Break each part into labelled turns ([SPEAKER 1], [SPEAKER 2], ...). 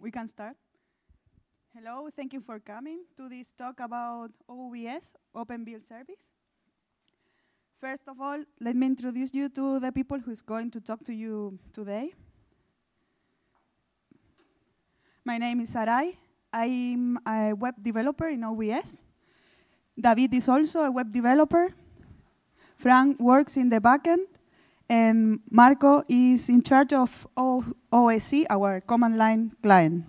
[SPEAKER 1] We can start. Hello, thank you for coming to this talk about OBS, Open Build Service. First of all, let me introduce you to the people who's going to talk to you today. My name is Sarai. I'm a web developer in OBS. David is also a web developer. Frank works in the backend. And Marco is in charge of OSC, our command line client.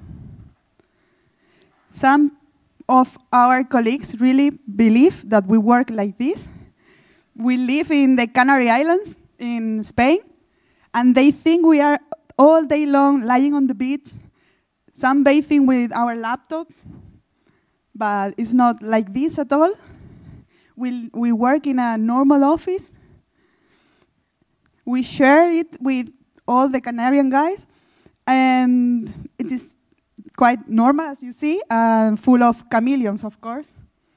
[SPEAKER 1] Some of our colleagues really believe that we work like this. We live in the Canary Islands in Spain, and they think we are all day long lying on the beach, sunbathing with our laptop, but it's not like this at all. We work in a normal office. We share it with all the Canarian guys, and it is quite normal, as you see, and full of chameleons, of course.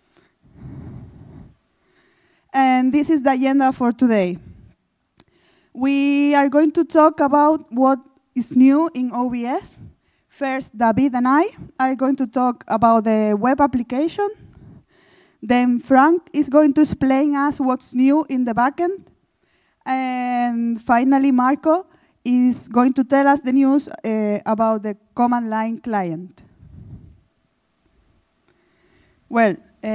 [SPEAKER 1] And this is the agenda for today. We are going to talk about what is new in OBS. First, David and I are going to talk about the web application. Then Frank is going to explain us what's new in the backend. And finally, Marco is going to tell us the news about the command line client. Well,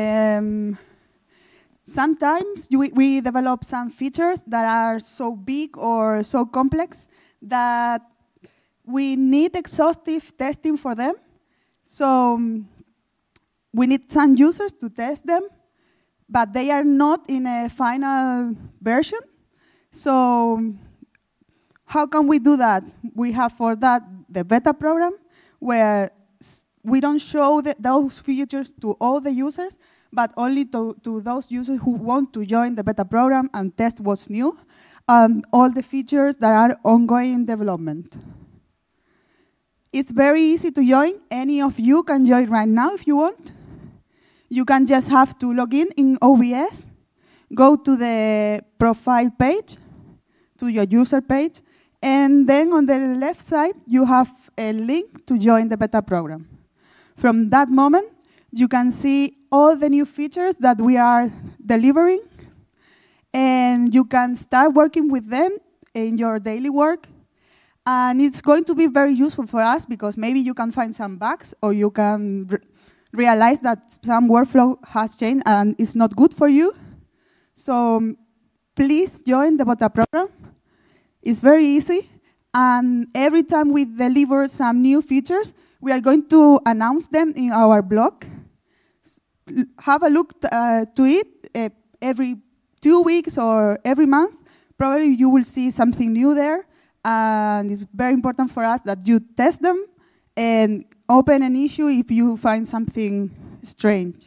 [SPEAKER 1] sometimes we develop some features that are so big or so complex that we need exhaustive testing for them. So we need some users to test them, but they are not in a final version. So how can we do that? We have for that the beta program, where we don't show those features to all the users, but only to those users who want to join the beta program and test what's new, and all the features that are ongoing in development. It's very easy to join. Any of you can join right now if you want. You can just have to log in OBS, go to the profile page, to your user page, and then on the left side, you have a link to join the beta program. From that moment, you can see all the new features that we are delivering, and you can start working with them in your daily work. And it's going to be very useful for us because maybe you can find some bugs, or you can realize that some workflow has changed and it's not good for you. So please join the beta program. It's very easy, and every time we deliver some new features, we are going to announce them in our blog. Have a look to it every 2 weeks or every month. Probably you will see something new there, and it's very important for us that you test them and open an issue if you find something strange.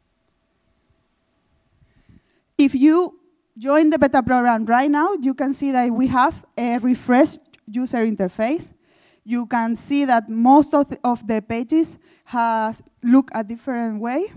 [SPEAKER 1] If you join the beta program right now, you can see that we have a refreshed user interface. You can see that most of the pages look a different way.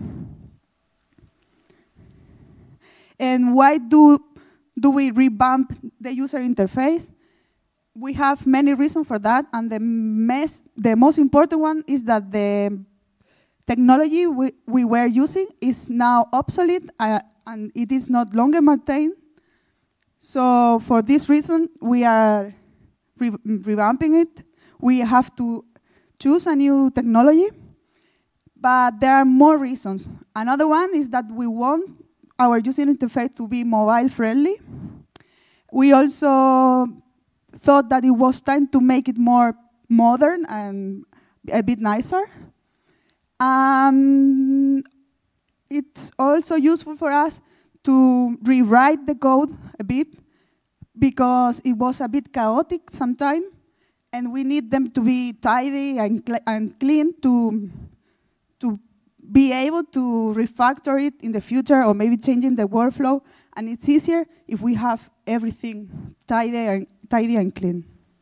[SPEAKER 1] And why do we revamp the user interface? We have many reasons for that, and the most important one is that the technology we were using is now obsolete, and it is not longer maintained. So for this reason, we are revamping it. We have to choose a new technology, but there are more reasons. Another one is that we want our user interface to be mobile friendly. We also thought that it was time to make it more modern and a bit nicer. It's also useful for us to rewrite the code a bit because it was a bit chaotic sometimes, and we need them to be tidy and clean to be able to refactor it in the future, or maybe changing the workflow. And it's easier if we have everything tidy and clean.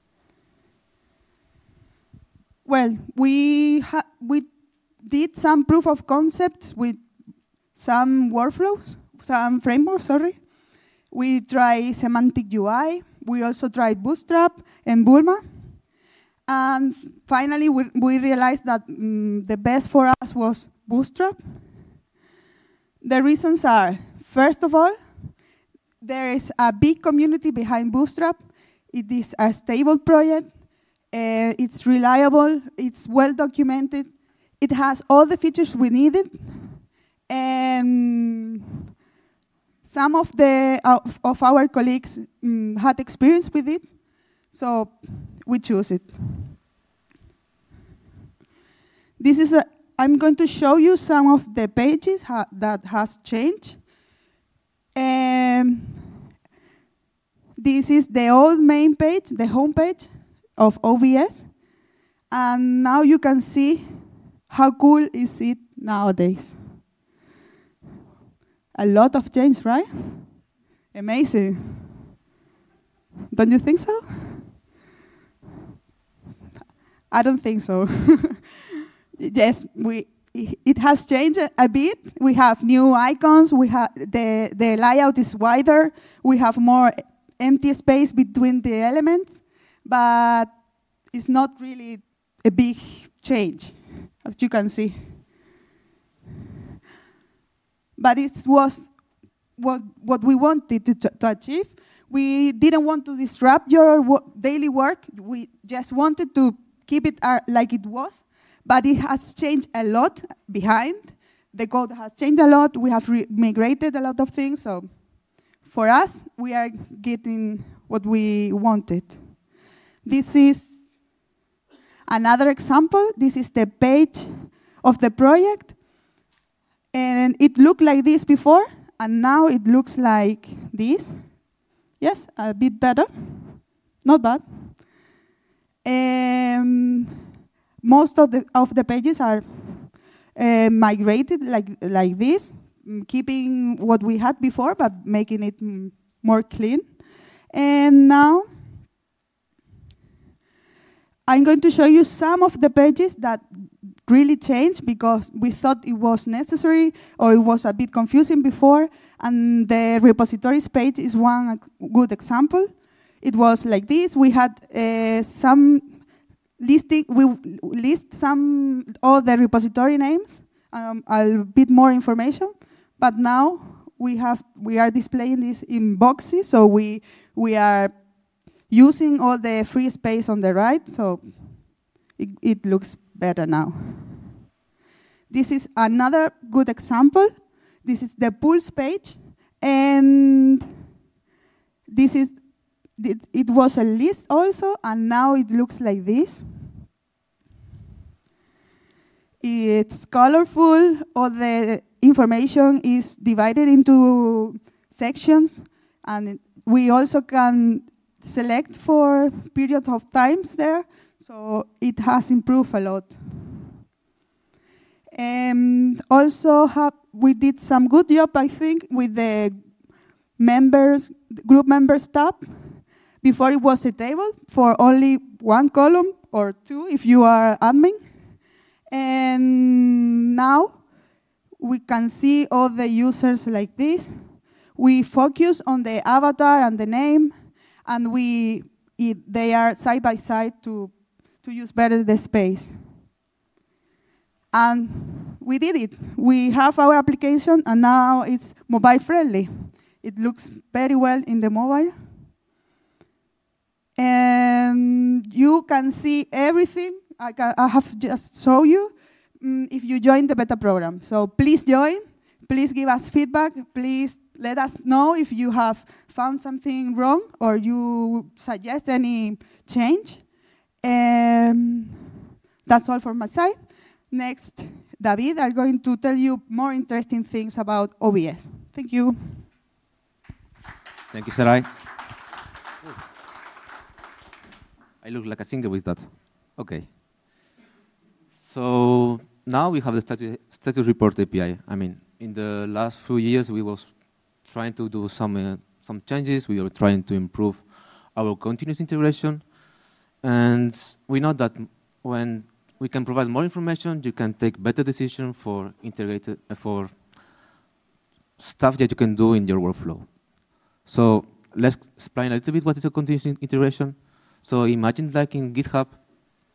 [SPEAKER 1] Well, we did some proof of concepts with some workflows, some frameworks, sorry. We tried Semantic UI. We also tried Bootstrap and Bulma. And finally, we realized that the best for us was Bootstrap. The reasons are, first of all, there is a big community behind Bootstrap. It is a stable project. It's reliable. It's well documented. It has all the features we needed. And some of our colleagues had experience with it, so we chose it. I'm going to show you some of the pages that has changed. This is the old main page, the home page of OBS. And now you can see how cool is it nowadays. A lot of change, right? Amazing. Don't you think so? I don't think so. Yes, it has changed a bit. We have new icons. We have the layout is wider. We have more empty space between the elements, but it's not really a big change, as you can see. But it was what we wanted to achieve. We didn't want to disrupt your daily work. We just wanted to keep it like it was. But it has changed a lot behind. The code has changed a lot. We have migrated a lot of things. So for us, we are getting what we wanted. This is another example. This is the page of the project. And it looked like this before, and now it looks like this. Yes, a bit better. Not bad. Most of the pages are migrated like this, keeping what we had before, but making it more clean. And now I'm going to show you some of the pages that really changed because we thought it was necessary or it was a bit confusing before. And the repositories page is one good example. It was like this. We had some listing. We list all the repository names, a bit more information. But now we are displaying this in boxes, so we are using all the free space on the right, so it looks better now. This is another good example. This is the Pulse page, and it was a list also, and now it looks like this. It's colorful. All the information is divided into sections, and we also can select for periods of times there, so it has improved a lot. Also, we did some good job, I think, with the group members tab. Before it was a table for only one column or two if you are admin. And now we can see all the users like this. We focus on the avatar and the name, and they are side by side to use better the space. And we did it. We have our application, and now it's mobile friendly. It looks very well in the mobile. And you can see everything. I have just shown you if you join the beta program. So please join. Please give us feedback. Please let us know if you have found something wrong or you suggest any change. That's all from my side. Next, David are going to tell you more interesting things about OBS. Thank you.
[SPEAKER 2] Thank you, Sarai. I look like a singer with that. Okay. So now we have the status report API. I mean, in the last few years, we was trying to do some changes. We were trying to improve our continuous integration. And we know that when we can provide more information, you can take better decisions for stuff that you can do in your workflow. So let's explain a little bit what is a continuous integration. So imagine like in GitHub,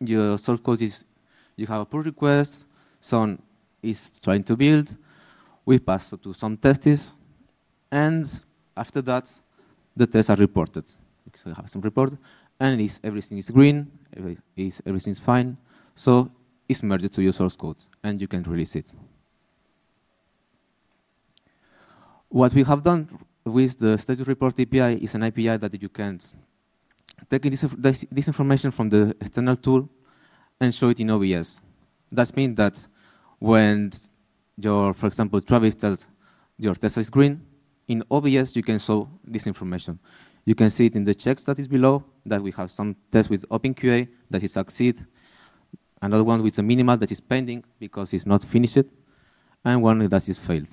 [SPEAKER 2] your source code is, you have a pull request, some is trying to build, we pass to some tests, and after that, the tests are reported. So you have some report, and everything is green, everything is fine, so it's merged to your source code, and you can release it. What we have done with the status report API is an API that you can take this information from the external tool and show it in OBS. That means that when for example, Travis tells your test is green, in OBS you can show this information. You can see it in the checks that is below, that we have some tests with OpenQA that is succeed, another one with a minimal that is pending because it's not finished, and one that is failed.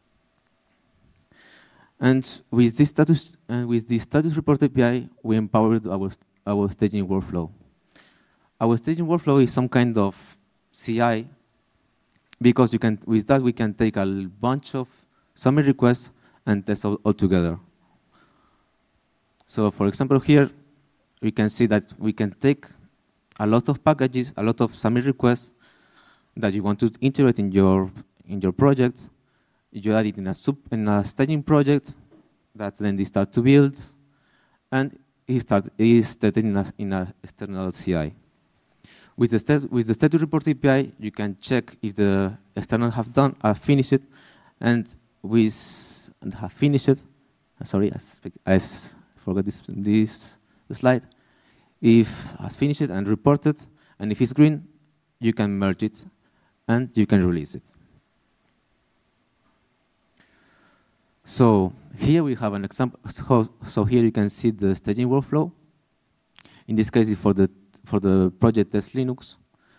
[SPEAKER 2] And with this status report API, we empowered our staging workflow. Our staging workflow is some kind of CI, because with that we can take a bunch of summary requests and test all together. So, for example, here we can see that we can take a lot of packages, a lot of summary requests that you want to integrate in your project. You add it in a staging project that then they start to build, and it is tested in a external CI. With the status report API, you can check if the external have finished it, and have finished. Sorry, I forgot this slide. If has finished and reported, and if it's green, you can merge it and you can release it. So here we have an example. So here you can see the staging workflow. In this case, it's for the project test Linux.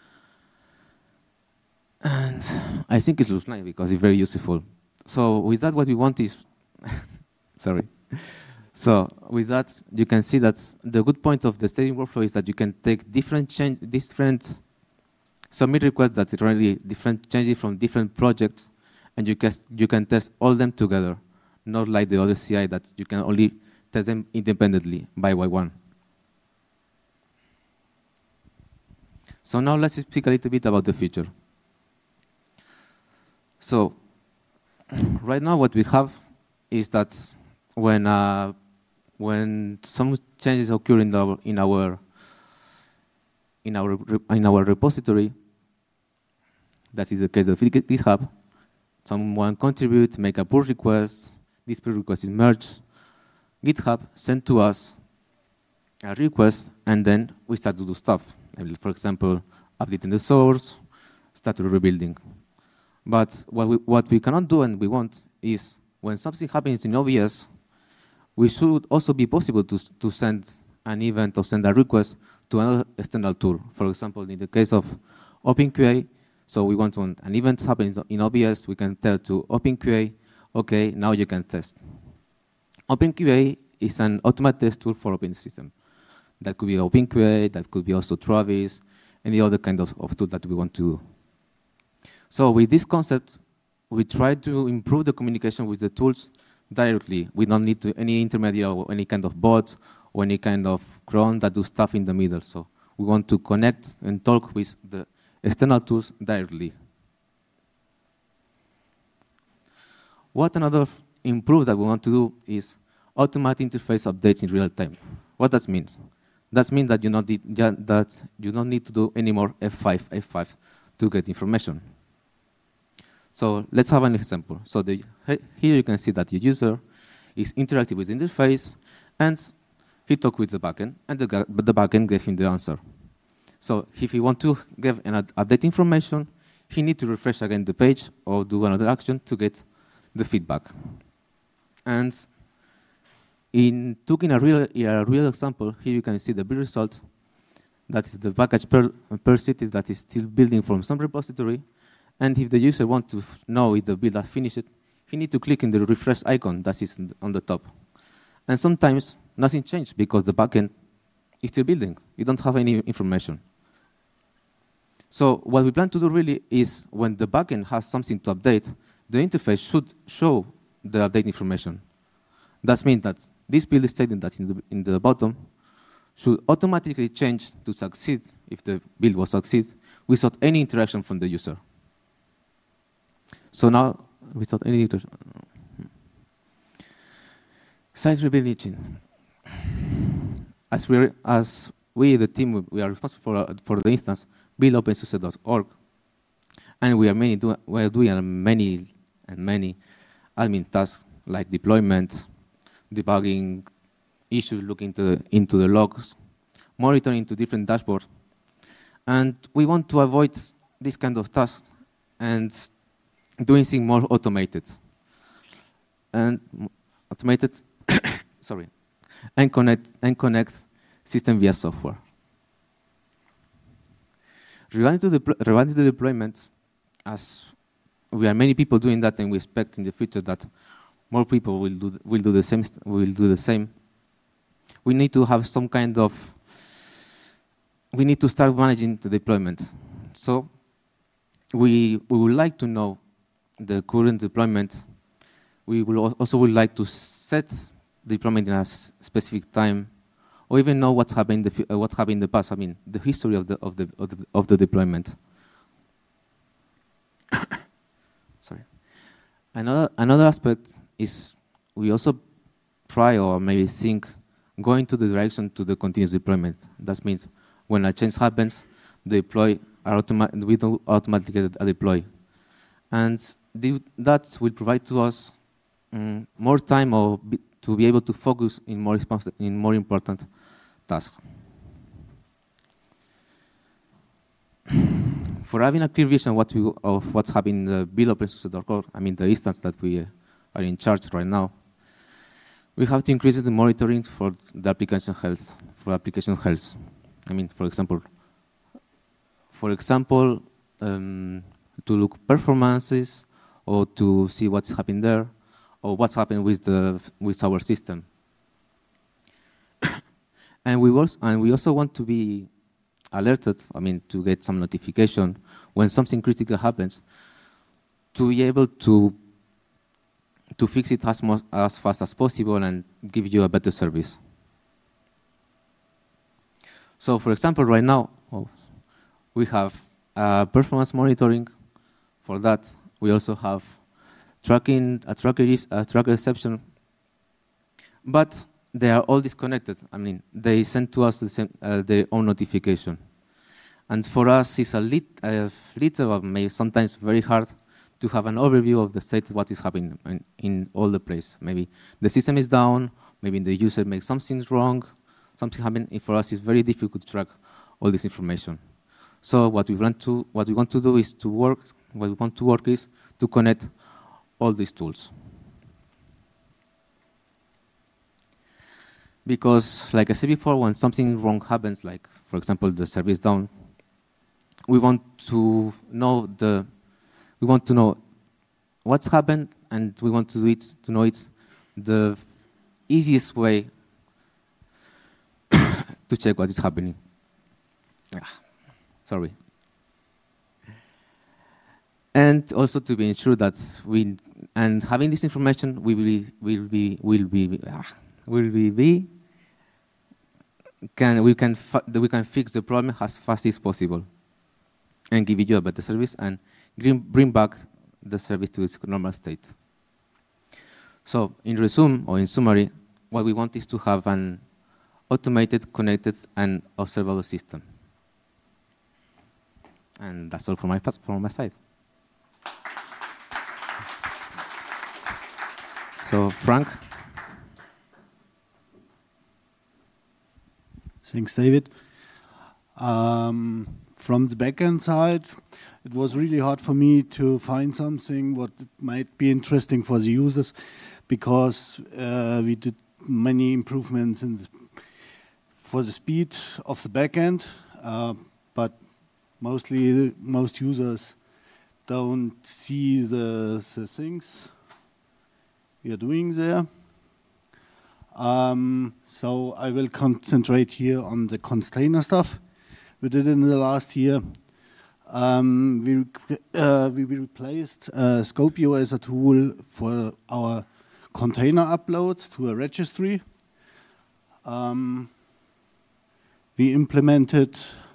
[SPEAKER 2] And I think it looks nice because it's very useful. So with that, what we want is, sorry. So with that, you can see that the good point of the staging workflow is that you can take different submit requests that are really different changes from different projects, and you can test all them together, not like the other CI that you can only test them independently by one. So now let's speak a little bit about the future. So right now what we have is that when some changes occur in our repository, that is the case of GitHub, someone contribute, make a pull request, this pull request is merged, GitHub send to us a request, and then we start to do stuff. For example, updating the source, start rebuilding. But what we cannot do and we want is when something happens in OBS, we should also be possible to send an event or send a request to another external tool. For example, in the case of OpenQA, so we want when an event happens in OBS, we can tell to OpenQA, okay, now you can test. OpenQA is an automated test tool for open system. That could be OpenQA, that could be also Travis, any other kind of tool that we want to do. So with this concept, we try to improve the communication with the tools directly. We don't need any intermediary or any kind of bot or any kind of cron that do stuff in the middle. So we want to connect and talk with the external tools directly. What another improve that we want to do is automatic interface updates in real time. What that means? That means that you don't need to do any more F5 to get information. So let's have an example. So here you can see that the user is interacting with the interface, and he talked with the backend, and the backend gave him the answer. So if he wants to give an update information, he needs to refresh again the page or do another action to get the feedback. And in taking a real example, here you can see the build result. That is the package per city that is still building from some repository. And if the user wants to know if the build has finished, he needs to click in the refresh icon that is on the top. And sometimes nothing changed because the backend is still building. You don't have any information. So what we plan to do really is when the backend has something to update, the interface should show the update information. That means that this build statement that's in the bottom should automatically change to succeed if the build was succeed without any interaction from the user. So now, without any interaction. Site rebuilding. As we, the team, we are responsible for the instance, build-OpenSUSE.org, and we are doing many admin tasks like deployment, debugging issues, looking into the logs, monitoring to different dashboards. And we want to avoid this kind of tasks and doing things more automated. And sorry, and connect system via software. Regarding to the deployment, as we are many people doing that, and we expect in the future that more people will do the same. We need to have some kind of. We need to start managing the deployment. So we would like to know the current deployment. We will also would like to set deployment in a specific time, or even know what happened in the past. I mean, the history of the deployment. Sorry. Another aspect is we also try or maybe think going to the direction to the continuous deployment. That means when a change happens, we don't automatically deploy, and that will provide to us more time to be able to focus in more important tasks. For having a clear vision of what's happening in the build-OpenSUSE.org, I mean the instance that we are in charge right now, we have to increase the monitoring for the application health. I mean, for example, to look performances or to see what's happening there, or what's happening with our system. And we also want to be alerted, I mean, to get some notification when something critical happens, to be able to fix it as fast as possible and give you a better service. So, for example, right now, we have performance monitoring. For that, we also have a tracker exception, but they are all disconnected. I mean, they send to us their own notification. And for us, it's a little, maybe sometimes very hard to have an overview of the state of what is happening in all the place. Maybe the system is down, maybe the user makes something wrong, something happened. For us, it's very difficult to track all this information. So what we want to do is to connect all these tools. Because, like I said before, when something wrong happens, like, for example, the service down, we want to know what's happened, and we want to know it's the easiest way to check what is happening. Sorry. And also to be ensured that having this information, we can fix the problem as fast as possible, and give you a better service and bring back the service to its normal state. So, in summary, what we want is to have an automated, connected, and observable system. And that's all from my side. So, Frank.
[SPEAKER 3] Thanks, David. From the backend side, it was really hard for me to find something what might be interesting for the users, because we did many improvements for the speed of the backend, but most users don't see the things we are doing there. So I will concentrate here on the container stuff we did in the last year. We replaced Scopio as a tool for our container uploads to a registry. we implemented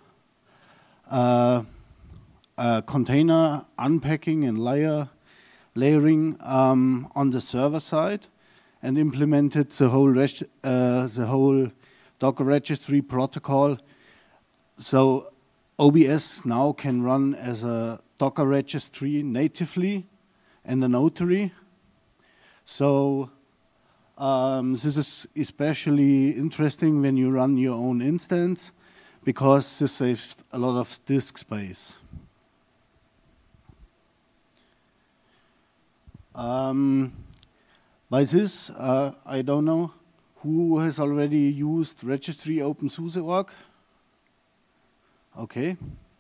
[SPEAKER 3] container unpacking and layering on the server side, and implemented the whole Docker registry protocol. So OBS now can run as a Docker registry natively and a notary. So this is especially interesting when you run your own instance, because this saves a lot of disk space. By this, I don't know who has already used registry OpenSUSE.org. Okay.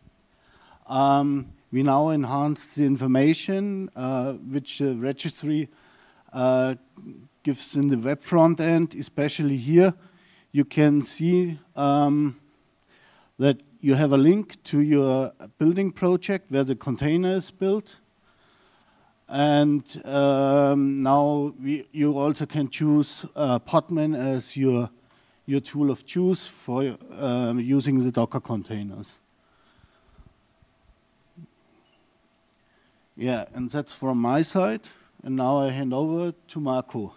[SPEAKER 3] We now enhance the information which the registry gives in the web front end. Especially here, you can see that you have a link to your building project where the container is built. And now you also can choose Podman as your tool of choice for using the Docker containers. Yeah, and that's from my side. And now I hand over to Marco.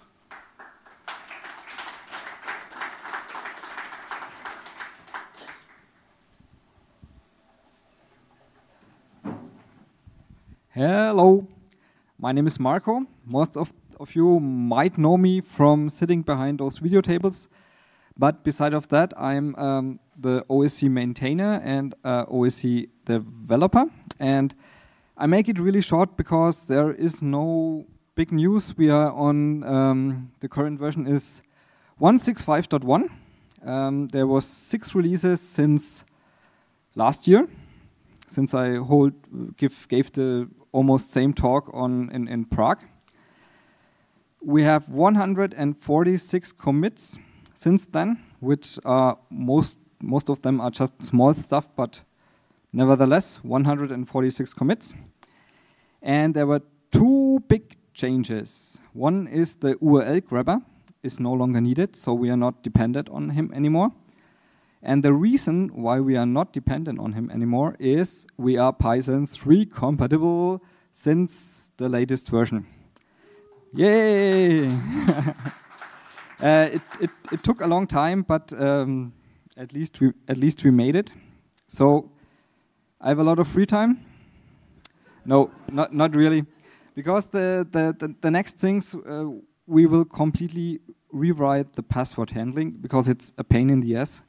[SPEAKER 4] Hello, my name is Marco. Most of you might know me from sitting behind those video tables. But beside of that, I'm the OSC maintainer and OSC developer. And I make it really short because there is no big news. We are on, the current version is 1.65.1. There was 6 releases since last year, since I gave the almost same talk in Prague. We have 146 commits since then, which are most of them are just small stuff, but nevertheless 146 commits. And there were 2 big changes. One is the URL grabber is no longer needed, so we are not dependent on him anymore. And the reason why we are not dependent on him anymore is we are Python 3 compatible since the latest version. Yay! It took a long time, but at least we made it. So I have a lot of free time. No, not really, because the next things we will completely rewrite the password handling because it's a pain in the ass.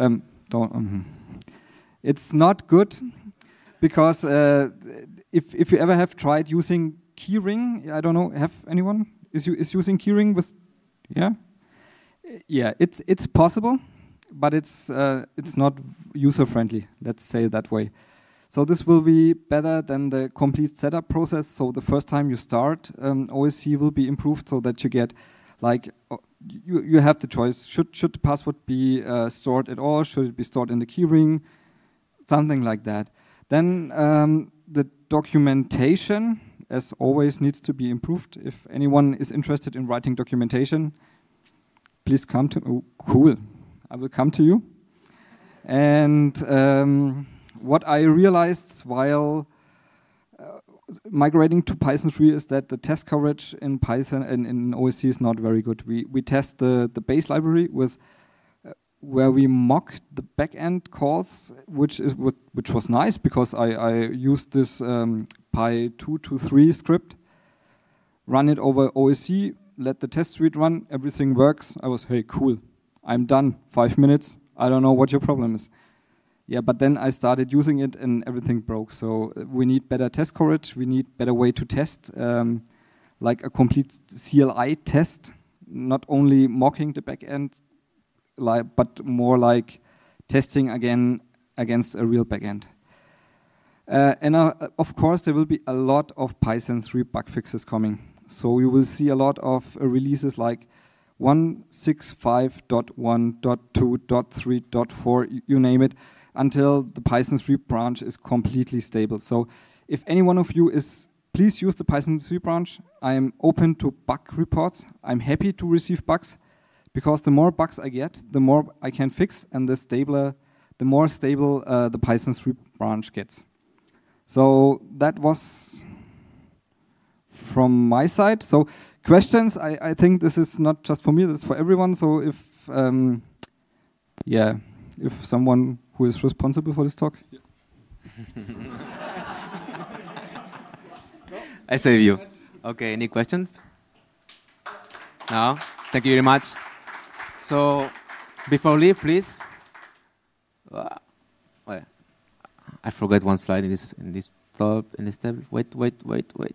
[SPEAKER 4] It's not good because if you ever have tried using keyring, I don't know, have anyone is using keyring with, yeah, it's possible, but it's not user friendly. Let's say it that way. So this will be better than the complete setup process. So the first time you start, OSC will be improved so that you get like. You have the choice. Should the password be stored at all? Should it be stored in the keyring? Something like that. Then the documentation, as always, needs to be improved. If anyone is interested in writing documentation, please come to. Oh, cool! I will come to you. And what I realized while migrating to Python 3 is that the test coverage in Python and in OSC is not very good. We test the base library with where we mock the backend calls, which was nice because I used this Py223 script, run it over OSC, let the test suite run, everything works. I was, hey, cool, I'm done. 5 minutes. I don't know what your problem is. Yeah, but then I started using it and everything broke. So we need better test coverage. We need better way to test, like a complete CLI test, not only mocking the backend, but more like testing again against a real backend. And of course, there will be a lot of Python 3 bug fixes coming. So you will see a lot of releases like 1.65.1.2.3.4, you name it, until the Python 3 branch is completely stable. So if any one of you is, please use the Python 3 branch. I'm open to bug reports. I'm happy to receive bugs because the more bugs I get, the more I can fix and the stabler the more stable the Python 3 branch gets. So that was from my side. So questions, I think this is not just for me, that's for everyone. So if, if someone who is responsible for this talk. Yeah.
[SPEAKER 2] I save you. Okay, any questions? No? Thank you very much. So, before we leave, please. Well, I forgot one slide in this table. Wait.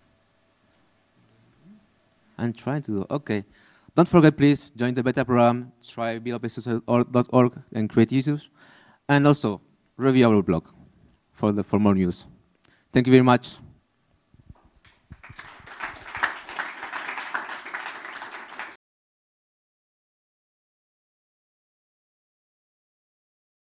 [SPEAKER 2] I'm trying to do. Okay. Don't forget, please, join the beta program, try buildopensource.org and create issues, and also review our blog for more news. Thank you very much.